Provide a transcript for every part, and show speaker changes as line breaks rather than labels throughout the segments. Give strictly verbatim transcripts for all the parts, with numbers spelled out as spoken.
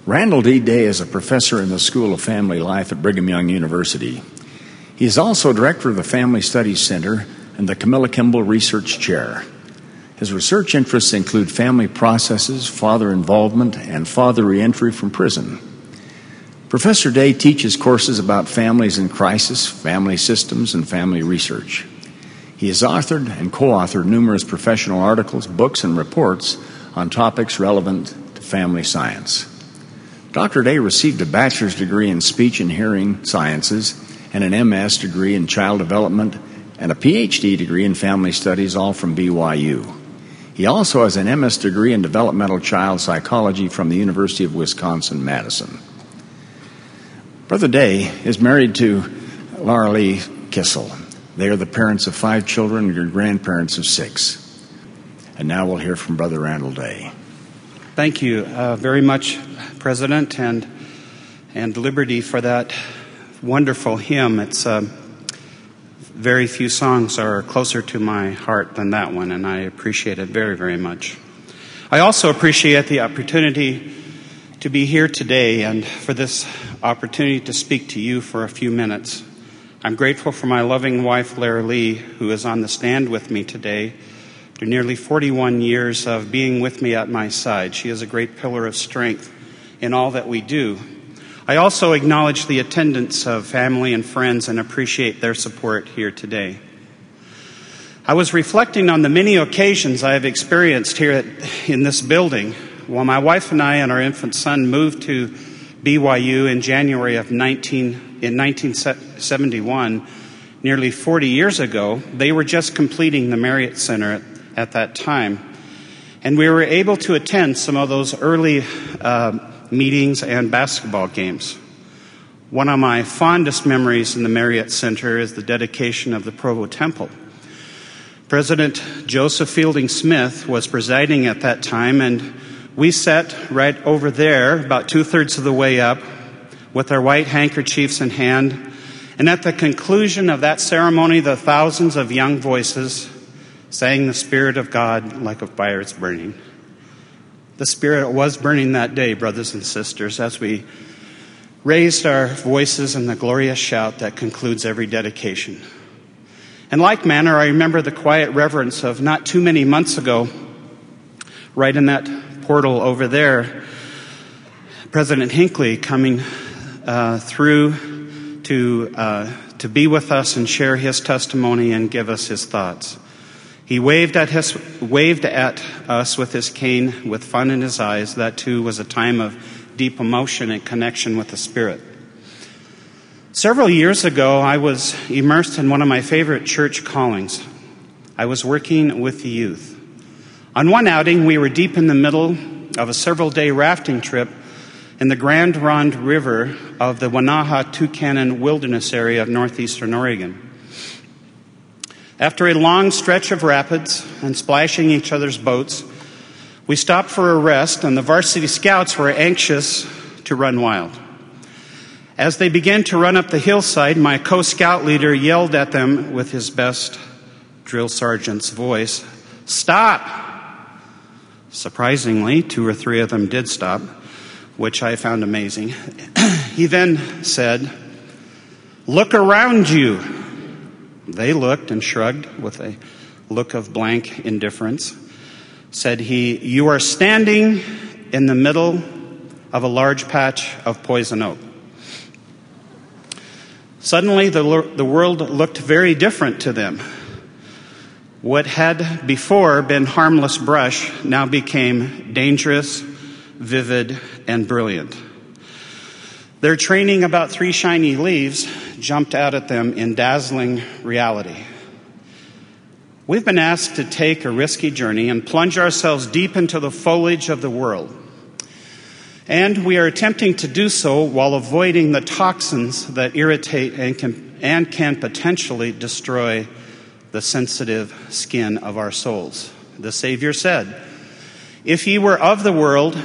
Randall D. Day is a professor in the School of Family Life at Brigham Young University. He is also director of the Family Studies Center and the Camilla Kimball Research Chair. His research interests include family processes, father involvement, and father reentry from prison. Professor Day teaches courses about families in crisis, family systems, and family research. He has authored and co-authored numerous professional articles, books, and reports on topics relevant to family science. Doctor Day received a bachelor's degree in speech and hearing sciences and an M S degree in child development and a P H D degree in family studies, all from B Y U. He also has an M S degree in developmental child psychology from the University of Wisconsin-Madison. Brother Day is married to Laura Lee Kissel. They are the parents of five children and grandparents of six. And now we'll hear from Brother Randall Day.
Thank you uh, very much, President, and and Liberty, for that wonderful hymn. It's uh, very few songs are closer to my heart than that one, and I appreciate it very, very much. I also appreciate the opportunity to be here today and for this opportunity to speak to you for a few minutes. I'm grateful for my loving wife, Lara Lee, who is on the stand with me today. After nearly forty-one years of being with me at my side, she is a great pillar of strength in all that we do. I also acknowledge the attendance of family and friends and appreciate their support here today. I was reflecting on the many occasions I have experienced here at, in this building while my wife and I and our infant son moved to B Y U in January of nineteen in nineteen seventy-one. Nearly forty years ago, they were just completing the Marriott Center at, at that time. And we were able to attend some of those early uh, meetings and basketball games. One of my fondest memories in the Marriott Center is the dedication of the Provo Temple. President Joseph Fielding Smith was presiding at that time, and we sat right over there, about two-thirds of the way up, with our white handkerchiefs in hand. And at the conclusion of that ceremony, the thousands of young voices sang the Spirit of God like a fire is burning. The Spirit was burning that day, brothers and sisters, as we raised our voices in the glorious shout that concludes every dedication. In like manner, I remember the quiet reverence of not too many months ago, right in that portal over there, President Hinckley coming uh, through to uh, to be with us and share his testimony and give us his thoughts. He waved at his waved at us with his cane, with fun in his eyes. That too was a time of deep emotion and connection with the Spirit. Several years ago, I was immersed in one of my favorite church callings. I was working with the youth. On one outing, we were deep in the middle of a several-day rafting trip in the Grand Ronde River of the Wanaha-Tucannon Wilderness area of northeastern Oregon. After a long stretch of rapids and splashing each other's boats, we stopped for a rest, and the varsity scouts were anxious to run wild. As they began to run up the hillside, my co-scout leader yelled at them with his best drill sergeant's voice, "Stop!" Surprisingly, two or three of them did stop, which I found amazing. He then said, "Look around you." They looked and shrugged with a look of blank indifference. Said he, "You are standing in the middle of a large patch of poison oak." Suddenly, the, the world looked very different to them. What had before been harmless brush now became dangerous, vivid, and brilliant. Their training about three shiny leaves jumped out at them in dazzling reality. We've been asked to take a risky journey and plunge ourselves deep into the foliage of the world. And we are attempting to do so while avoiding the toxins that irritate and can, and can potentially destroy the sensitive skin of our souls. The Savior said, "If ye were of the world,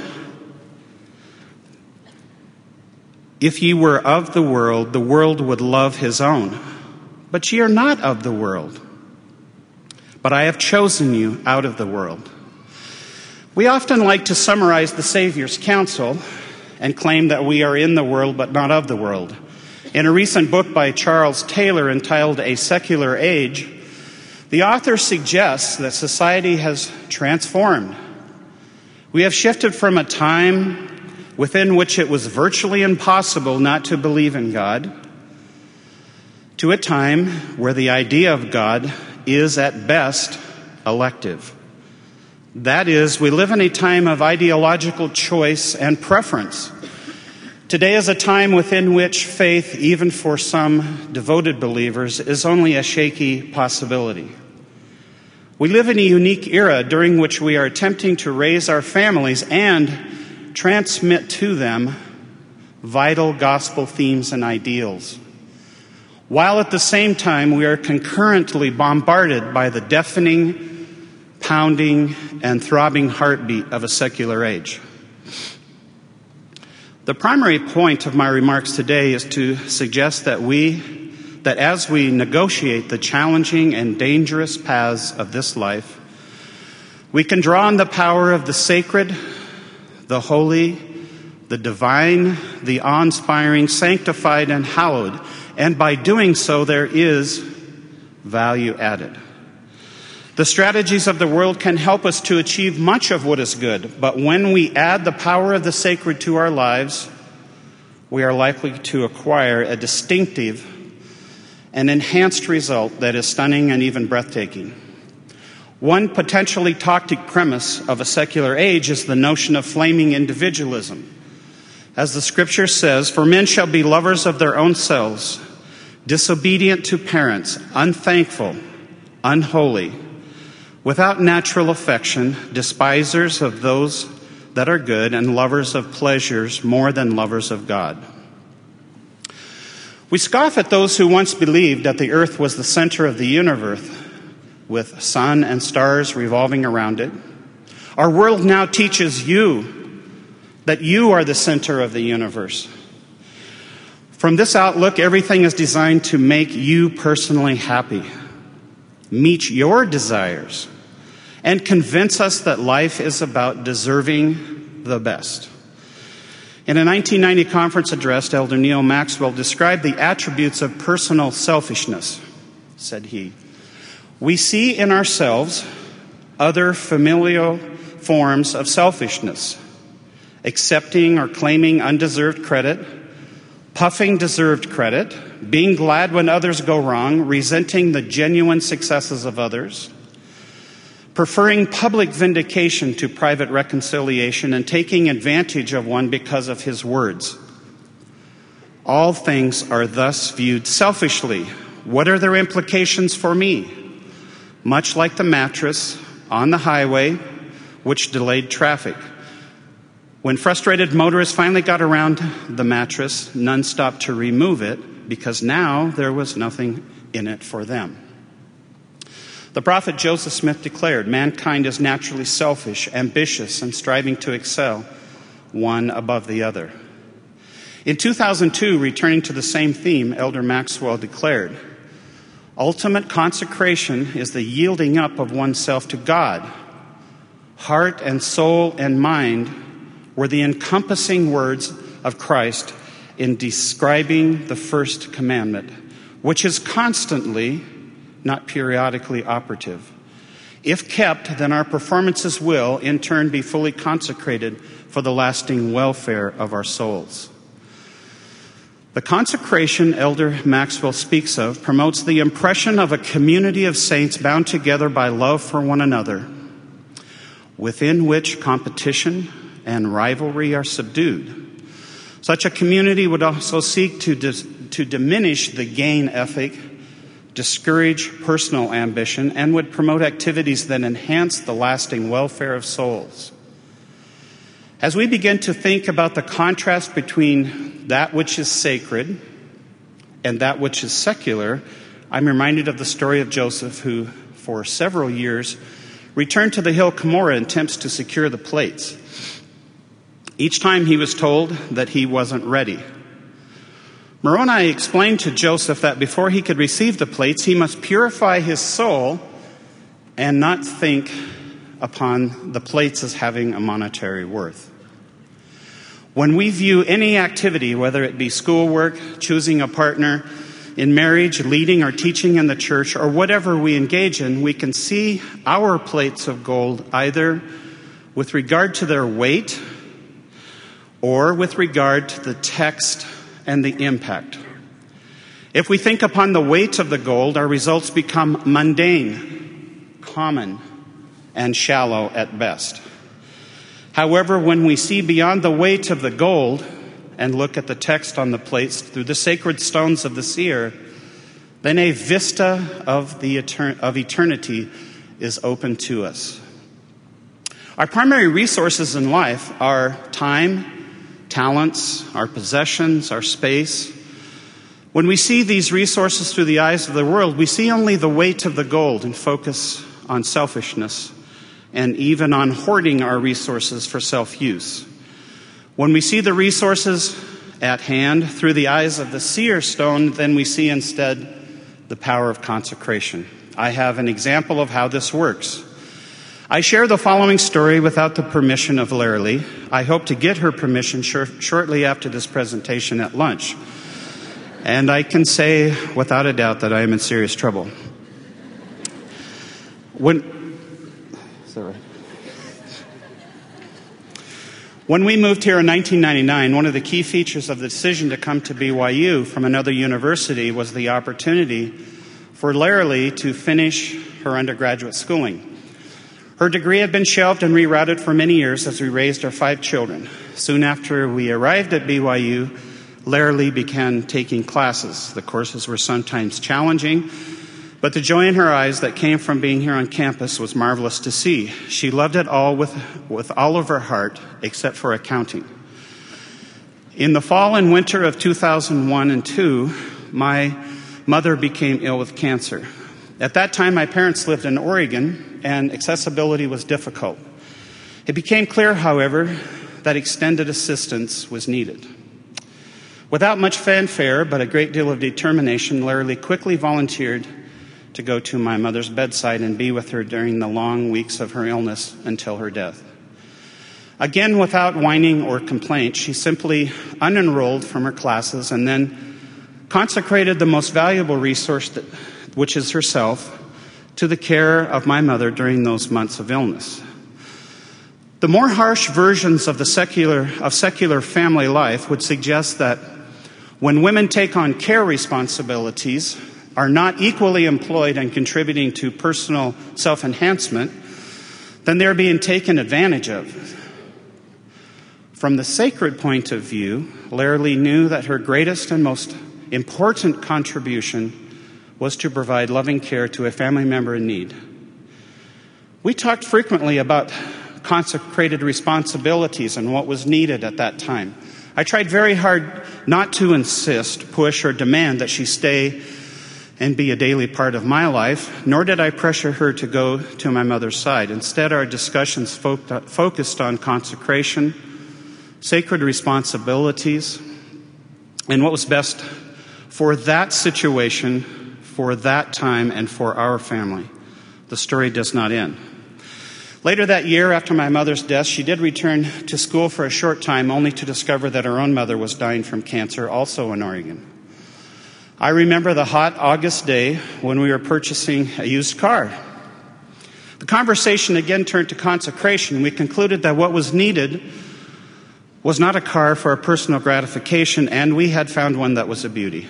if ye were of the world, the world would love his own. But ye are not of the world. But I have chosen you out of the world." We often like to summarize the Savior's counsel and claim that we are in the world but not of the world. In a recent book by Charles Taylor entitled A Secular Age, the author suggests that society has transformed. We have shifted from a time within which it was virtually impossible not to believe in God to a time where the idea of God is at best elective. That is, we live in a time of ideological choice and preference. Today is a time within which faith, even for some devoted believers, is only a shaky possibility. We live in a unique era during which we are attempting to raise our families and transmit to them vital gospel themes and ideals, while at the same time we are concurrently bombarded by the deafening, pounding, and throbbing heartbeat of a secular age. The primary point of my remarks today is to suggest that we, that as we negotiate the challenging and dangerous paths of this life, we can draw on the power of the sacred, the holy, the divine, the awe-inspiring, sanctified, and hallowed, and by doing so there is value added. The strategies of the world can help us to achieve much of what is good, but when we add the power of the sacred to our lives, we are likely to acquire a distinctive and enhanced result that is stunning and even breathtaking. One potentially toxic premise of a secular age is the notion of flaming individualism. As the scripture says, "For men shall be lovers of their own selves, disobedient to parents, unthankful, unholy, without natural affection, despisers of those that are good, and lovers of pleasures more than lovers of God." We scoff at those who once believed that the earth was the center of the universe, with sun and stars revolving around it. Our world now teaches you that you are the center of the universe. From this outlook, everything is designed to make you personally happy, meet your desires, and convince us that life is about deserving the best. In a nineteen ninety conference address, Elder Neil Maxwell described the attributes of personal selfishness. Said he, "We see in ourselves other familial forms of selfishness: accepting or claiming undeserved credit, puffing deserved credit, being glad when others go wrong, resenting the genuine successes of others, preferring public vindication to private reconciliation, and taking advantage of one because of his words. All things are thus viewed selfishly. What are their implications for me? Much like the mattress on the highway which delayed traffic. When frustrated motorists finally got around the mattress, none stopped to remove it because now there was nothing in it for them." The prophet Joseph Smith declared, "Mankind is naturally selfish, ambitious, and striving to excel one above the other." In two thousand two, returning to the same theme, Elder Maxwell declared, "Ultimate consecration is the yielding up of oneself to God. Heart and soul and mind were the encompassing words of Christ in describing the first commandment, which is constantly, not periodically, operative. If kept, then our performances will, in turn, be fully consecrated for the lasting welfare of our souls." The consecration Elder Maxwell speaks of promotes the impression of a community of saints bound together by love for one another, within which competition and rivalry are subdued. Such a community would also seek to, dis- to diminish the gain ethic, discourage personal ambition, and would promote activities that enhance the lasting welfare of souls. As we begin to think about the contrast between that which is sacred and that which is secular, I'm reminded of the story of Joseph, who, for several years, returned to the hill Cumorah in attempts to secure the plates. Each time he was told that he wasn't ready. Moroni explained to Joseph that before he could receive the plates, he must purify his soul and not think upon the plates as having a monetary worth. When we view any activity, whether it be schoolwork, choosing a partner, in marriage, leading or teaching in the church, or whatever we engage in, we can see our plates of gold either with regard to their weight or with regard to the text and the impact. If we think upon the weight of the gold, our results become mundane, common, and shallow at best. However, when we see beyond the weight of the gold and look at the text on the plates through the sacred stones of the seer, then a vista of the etern- of eternity is open to us. Our primary resources in life are time, talents, our possessions, our space. When we see these resources through the eyes of the world, we see only the weight of the gold and focus on selfishness and even on hoarding our resources for self-use. When we see the resources at hand through the eyes of the seer stone, then we see instead the power of consecration. I have an example of how this works. I share the following story without the permission of Laralee. I hope to get her permission sh- shortly after this presentation at lunch. And I can say without a doubt that I am in serious trouble. When, sorry. When we moved here in nineteen ninety-nine, one of the key features of the decision to come to B Y U from another university was the opportunity for Laralee to finish her undergraduate schooling. Her degree had been shelved and rerouted for many years as we raised our five children. Soon after we arrived at B Y U, Laralee began taking classes. The courses were sometimes challenging, but the joy in her eyes that came from being here on campus was marvelous to see. She loved it all with, with all of her heart, except for accounting. In the fall and winter of two thousand one and two, my mother became ill with cancer. At that time, my parents lived in Oregon, and accessibility was difficult. It became clear, however, that extended assistance was needed. Without much fanfare, but a great deal of determination, Laralee quickly volunteered to go to my mother's bedside and be with her during the long weeks of her illness until her death. Again, without whining or complaint, she simply unenrolled from her classes and then consecrated the most valuable resource, that, which is herself, to the care of my mother during those months of illness. The more harsh versions of the secular of secular family life would suggest that when women take on care responsibilities, are not equally employed and contributing to personal self-enhancement, then they're being taken advantage of. From the sacred point of view, Laralee knew that her greatest and most important contribution was to provide loving care to a family member in need. We talked frequently about consecrated responsibilities and what was needed at that time. I tried very hard not to insist, push, or demand that she stay and be a daily part of my life, nor did I pressure her to go to my mother's side. Instead, our discussions fo- focused on consecration, sacred responsibilities, and what was best for that situation, for that time, and for our family. The story does not end. Later that year, after my mother's death, she did return to school for a short time, only to discover that her own mother was dying from cancer, also in Oregon. I remember the hot August day when we were purchasing a used car. The conversation again turned to consecration. We concluded that what was needed was not a car for our personal gratification, and we had found one that was a beauty,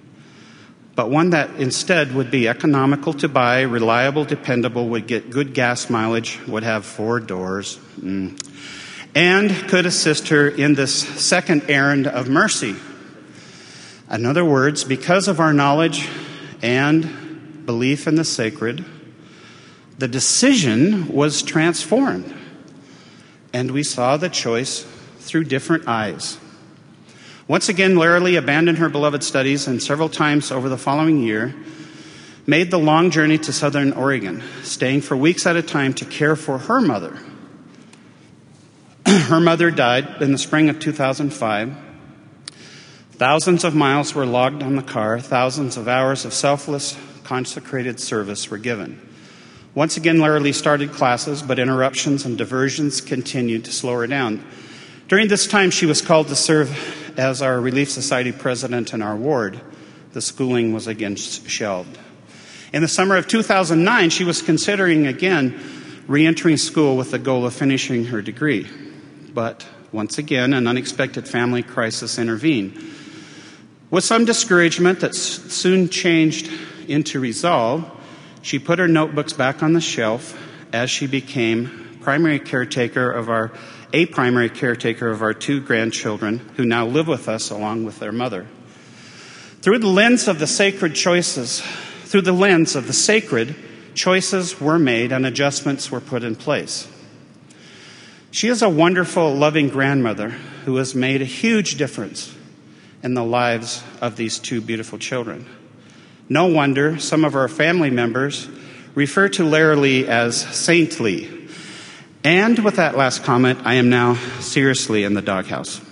but one that instead would be economical to buy, reliable, dependable, would get good gas mileage, would have four doors, mm, and could assist her in this second errand of mercy. In other words, because of our knowledge and belief in the sacred, the decision was transformed, and we saw the choice through different eyes. Once again, Laralee abandoned her beloved studies and several times over the following year made the long journey to Southern Oregon, staying for weeks at a time to care for her mother. Her mother died in the spring of two thousand five. Thousands of miles were logged on the car. Thousands of hours of selfless, consecrated service were given. Once again, Laralee started classes, but interruptions and diversions continued to slow her down. During this time, she was called to serve as our Relief Society president in our ward. The schooling was again shelved. In the summer of two thousand nine, she was considering again re-entering school with the goal of finishing her degree. But once again, an unexpected family crisis intervened. With some discouragement that soon changed into resolve, she put her notebooks back on the shelf as she became primary caretaker of our, a primary caretaker of our two grandchildren who now live with us along with their mother. Through the lens of the sacred choices, through the lens of the sacred, choices were made and adjustments were put in place. She is a wonderful, loving grandmother who has made a huge difference in the lives of these two beautiful children. No wonder some of our family members refer to Lara Lee as saintly. And with that last comment, I am now seriously in the doghouse.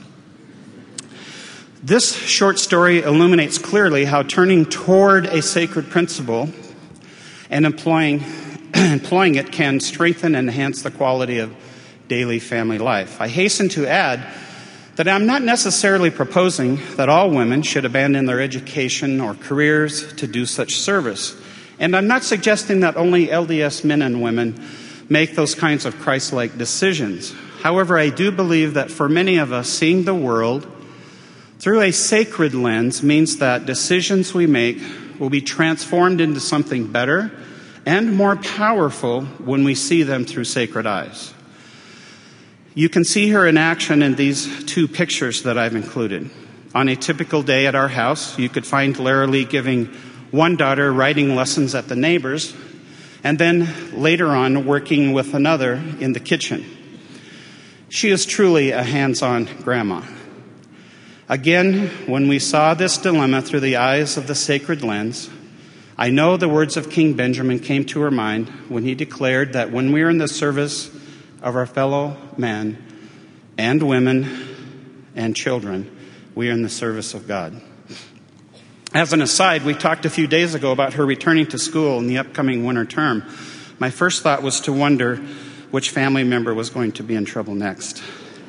This short story illuminates clearly how turning toward a sacred principle and employing, employing it can strengthen and enhance the quality of daily family life. I hasten to add that I'm not necessarily proposing that all women should abandon their education or careers to do such service. And I'm not suggesting that only L D S men and women make those kinds of Christ-like decisions. However, I do believe that for many of us, seeing the world through a sacred lens means that decisions we make will be transformed into something better and more powerful when we see them through sacred eyes. You can see her in action in these two pictures that I've included. On a typical day at our house, you could find Lara Lee giving one daughter writing lessons at the neighbors, and then later on working with another in the kitchen. She is truly a hands-on grandma. Again, when we saw this dilemma through the eyes of the sacred lens, I know the words of King Benjamin came to her mind when he declared that when we are in the service of our fellow men and women and children, we are in the service of God. As an aside, we talked a few days ago about her returning to school in the upcoming winter term. My first thought was to wonder which family member was going to be in trouble next.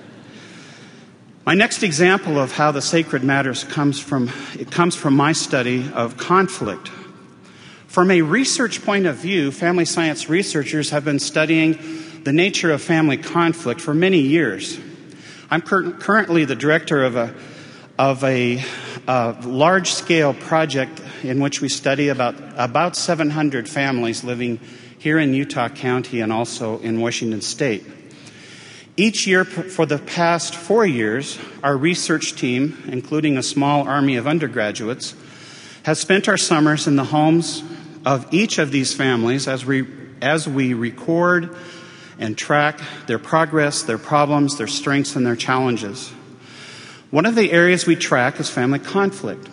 My next example of how the sacred matters comes from, it comes from my study of conflict. From a research point of view, family science researchers have been studying the nature of family conflict for many years. I'm cur- currently the director of a of a, a large-scale project in which we study about about seven hundred families living here in Utah County and also in Washington State. Each year for the past four years, our research team, including a small army of undergraduates, has spent our summers in the homes of each of these families as we as we record and track their progress, their problems, their strengths, and their challenges. One of the areas we track is family conflict.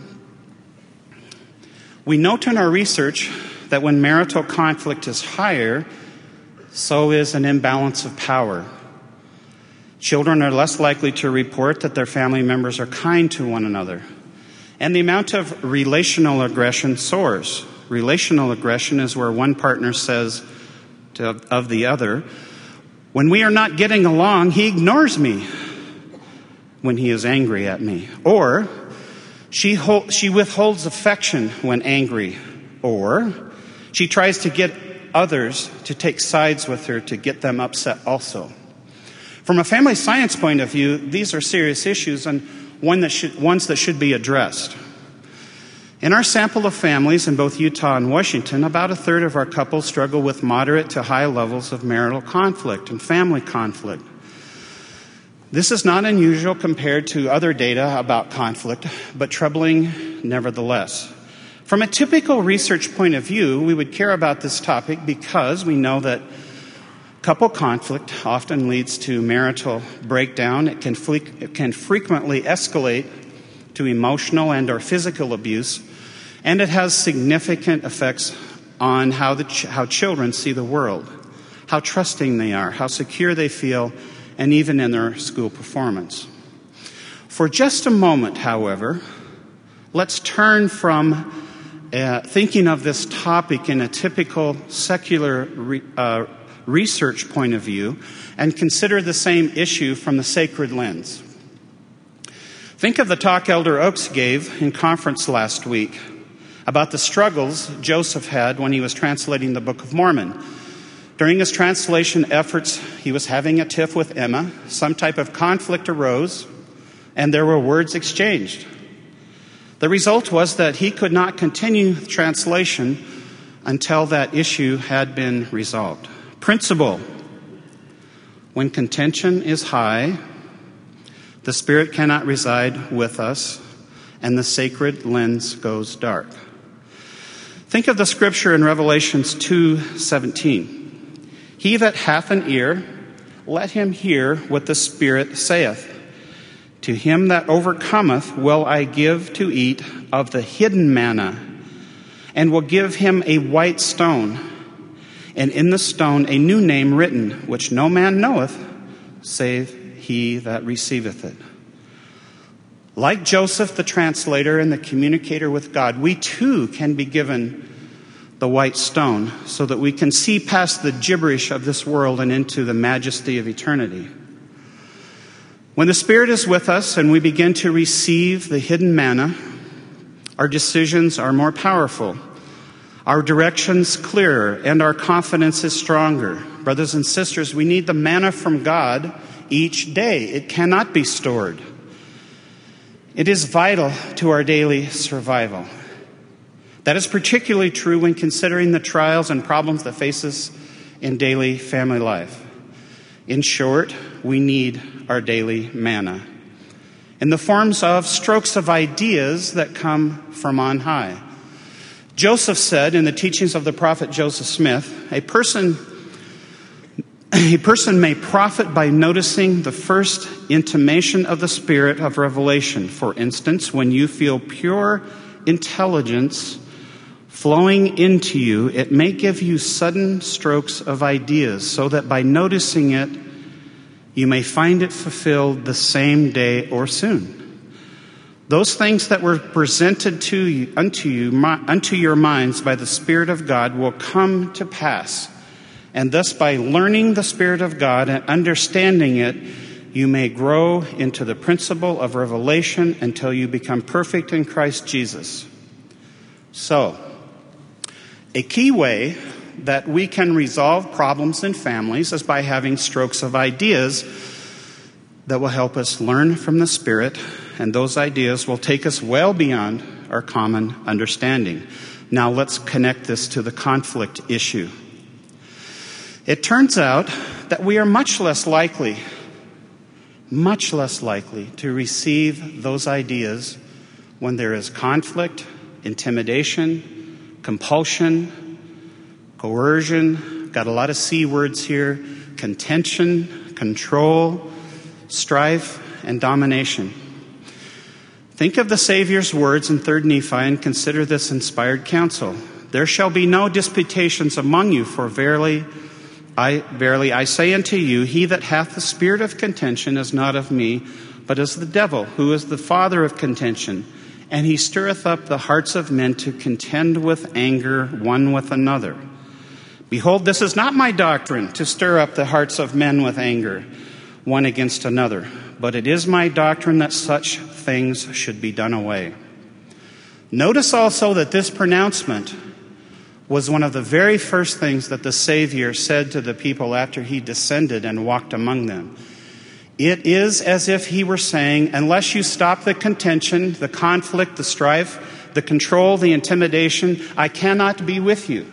We note in our research that when marital conflict is higher, so is an imbalance of power. Children are less likely to report that their family members are kind to one another. And the amount of relational aggression soars. Relational aggression is where one partner says to, of the other, "When we are not getting along, he ignores me when he is angry at me." Or, she, hold, she withholds affection when angry. Or, she tries to get others to take sides with her to get them upset also. From a family science point of view, these are serious issues and one that should, ones that should be addressed. In our sample of families in both Utah and Washington, about a third of our couples struggle with moderate to high levels of marital conflict and family conflict. This is not unusual compared to other data about conflict, but troubling nevertheless. From a typical research point of view, we would care about this topic because we know that couple conflict often leads to marital breakdown. It can, fle- it can frequently escalate to emotional and or physical abuse, and it has significant effects on how, the ch- how children see the world, how trusting they are, how secure they feel, and even in their school performance. For just a moment, however, let's turn from uh, thinking of this topic in a typical secular re- uh, research point of view and consider the same issue from the sacred lens. Think of the talk Elder Oaks gave in conference last week about the struggles Joseph had when he was translating the Book of Mormon. During his translation efforts, he was having a tiff with Emma. Some type of conflict arose, and there were words exchanged. The result was that he could not continue the translation until that issue had been resolved. Principle: when contention is high, the Spirit cannot reside with us, and the sacred lens goes dark. Think of the scripture in Revelation two seventeen. He that hath an ear, let him hear what the Spirit saith. To him that overcometh will I give to eat of the hidden manna, and will give him a white stone, and in the stone a new name written, which no man knoweth, save he that receiveth it. Like Joseph the translator and the communicator with God, we too can be given the white stone so that we can see past the gibberish of this world and into the majesty of eternity. When the Spirit is with us and we begin to receive the hidden manna, our decisions are more powerful, our directions clearer, and our confidence is stronger. Brothers and sisters, we need the manna from God each day. It cannot be stored. It is vital to our daily survival. That is particularly true when considering the trials and problems that face us in daily family life. In short, we need our daily manna in the forms of strokes of ideas that come from on high. Joseph said in the teachings of the prophet Joseph Smith, a person, a person may profit by noticing the first intimation of the Spirit of revelation. For instance, when you feel pure intelligence flowing into you, it may give you sudden strokes of ideas, so that by noticing it, you may find it fulfilled the same day or soon. Those things that were presented to you, unto you, unto your minds by the Spirit of God will come to pass. And thus, by learning the Spirit of God and understanding it, you may grow into the principle of revelation until you become perfect in Christ Jesus. So, a key way that we can resolve problems in families is by having strokes of ideas that will help us learn from the Spirit, and those ideas will take us well beyond our common understanding. Now let's connect this to the conflict issue. It turns out that we are much less likely, much less likely to receive those ideas when there is conflict, intimidation, compulsion, coercion, got a lot of C words here, contention, control, strife, and domination. Think of the Savior's words in Third Nephi and consider this inspired counsel. There shall be no disputations among you, for verily I, verily I say unto you, he that hath the spirit of contention is not of me, but is the devil, who is the father of contention. And he stirreth up the hearts of men to contend with anger one with another. Behold, this is not my doctrine, to stir up the hearts of men with anger one against another, but it is my doctrine that such things should be done away. Notice also that this pronouncement was one of the very first things that the Savior said to the people after he descended and walked among them. It is as if he were saying, unless you stop the contention, the conflict, the strife, the control, the intimidation, I cannot be with you.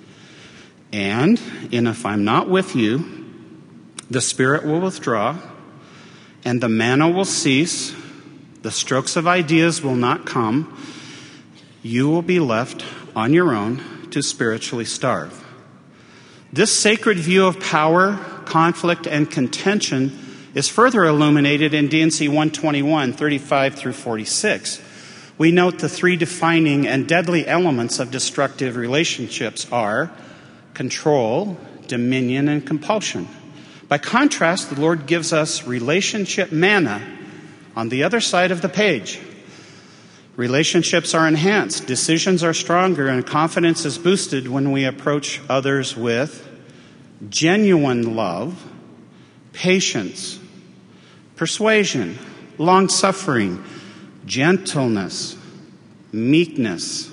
And, and if I'm not with you, the Spirit will withdraw, and the manna will cease, the strokes of ideas will not come, you will be left on your own to spiritually starve. This sacred view of power, conflict, and contention is further illuminated in D and C one twenty-one, thirty-five through forty-six. We note the three defining and deadly elements of destructive relationships are control, dominion, and compulsion. By contrast, the Lord gives us relationship manna on the other side of the page. Relationships are enhanced, decisions are stronger, and confidence is boosted when we approach others with genuine love, patience, persuasion, long-suffering, gentleness, meekness.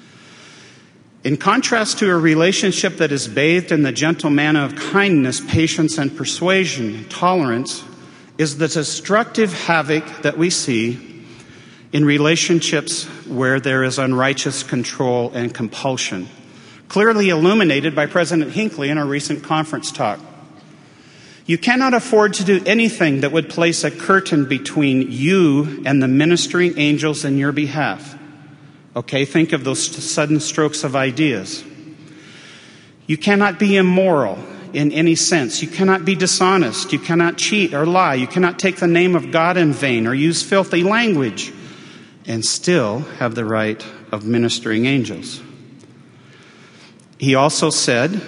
In contrast to a relationship that is bathed in the gentle manna of kindness, patience, and persuasion, tolerance is the destructive havoc that we see in relationships where there is unrighteous control and compulsion, clearly illuminated by President Hinckley in a recent conference talk. You cannot afford to do anything that would place a curtain between you and the ministering angels in your behalf. Okay, think of those sudden strokes of ideas. You cannot be immoral in any sense. You cannot be dishonest. You cannot cheat or lie. You cannot take the name of God in vain or use filthy language and still have the right of ministering angels. He also said,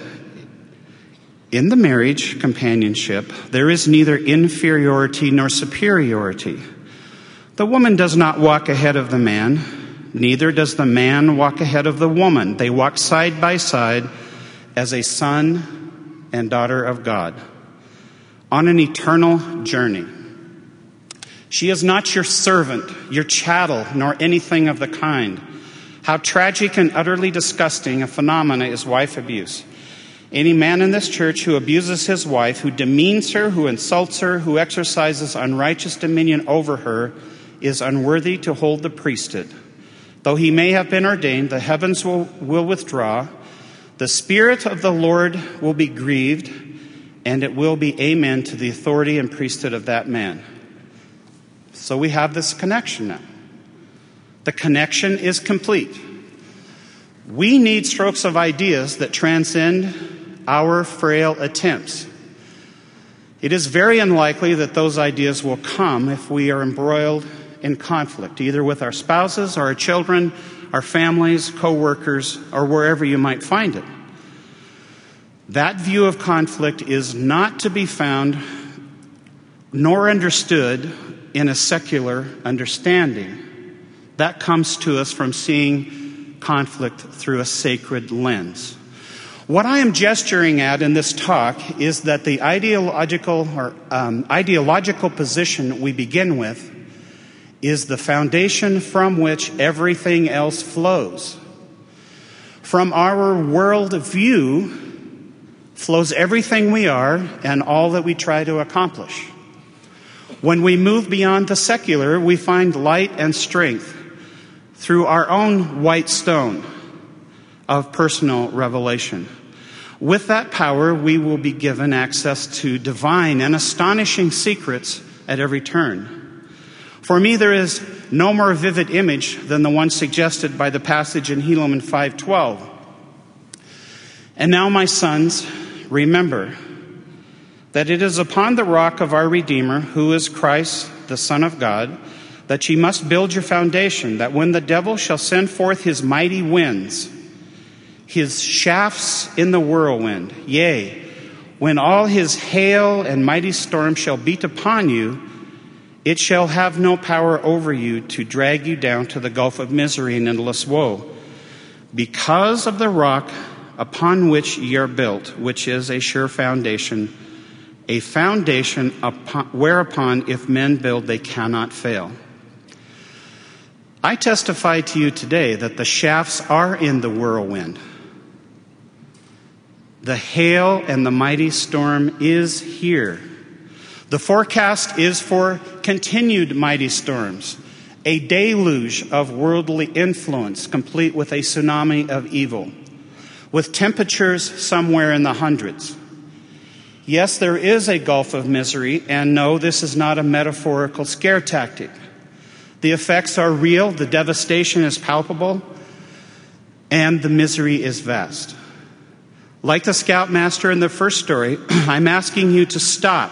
in the marriage companionship, there is neither inferiority nor superiority. The woman does not walk ahead of the man, neither does the man walk ahead of the woman. They walk side by side as a son and daughter of God on an eternal journey. She is not your servant, your chattel, nor anything of the kind. How tragic and utterly disgusting a phenomena is wife abuse. Any man in this church who abuses his wife, who demeans her, who insults her, who exercises unrighteous dominion over her, is unworthy to hold the priesthood. Though he may have been ordained, the heavens will, will withdraw, the Spirit of the Lord will be grieved, and it will be amen to the authority and priesthood of that man. So we have this connection now. The connection is complete. We need strokes of ideas that transcend our frail attempts. It is very unlikely that those ideas will come if we are embroiled in conflict, either with our spouses or our children, our families, co-workers, or wherever you might find it. That view of conflict is not to be found nor understood in a secular understanding. That comes to us from seeing conflict through a sacred lens. What I am gesturing at in this talk is that the ideological or um, ideological position we begin with is the foundation from which everything else flows. From our worldview flows everything we are and all that we try to accomplish. When we move beyond the secular, we find light and strength through our own white stone of personal revelation. With that power, we will be given access to divine and astonishing secrets at every turn. For me, there is no more vivid image than the one suggested by the passage in Helaman five twelve. And now, my sons, remember that it is upon the rock of our Redeemer, who is Christ, the Son of God, that ye must build your foundation, that when the devil shall send forth his mighty winds, his shafts in the whirlwind, yea, when all his hail and mighty storm shall beat upon you, it shall have no power over you to drag you down to the gulf of misery and endless woe, because of the rock upon which ye are built, which is a sure foundation, a foundation upon, whereupon if men build, they cannot fail. I testify to you today that the shafts are in the whirlwind. The hail and the mighty storm is here. The forecast is for continued mighty storms, a deluge of worldly influence, complete with a tsunami of evil, with temperatures somewhere in the hundreds. Yes, there is a gulf of misery, and no, this is not a metaphorical scare tactic. The effects are real, the devastation is palpable, and the misery is vast. Like the scoutmaster in the first story, I'm asking you to stop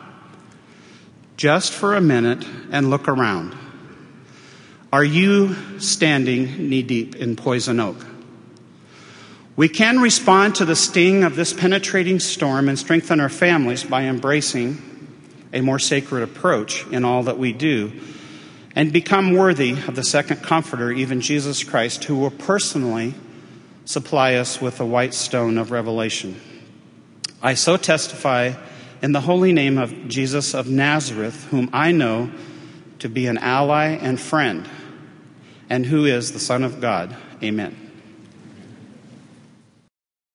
just for a minute and look around. Are you standing knee-deep in poison oak? We can respond to the sting of this penetrating storm and strengthen our families by embracing a more sacred approach in all that we do and become worthy of the second comforter, even Jesus Christ, who will personally supply us with the white stone of revelation. I so testify in the holy name of Jesus of Nazareth, whom I know to be an ally and friend, and who is the Son of God. Amen.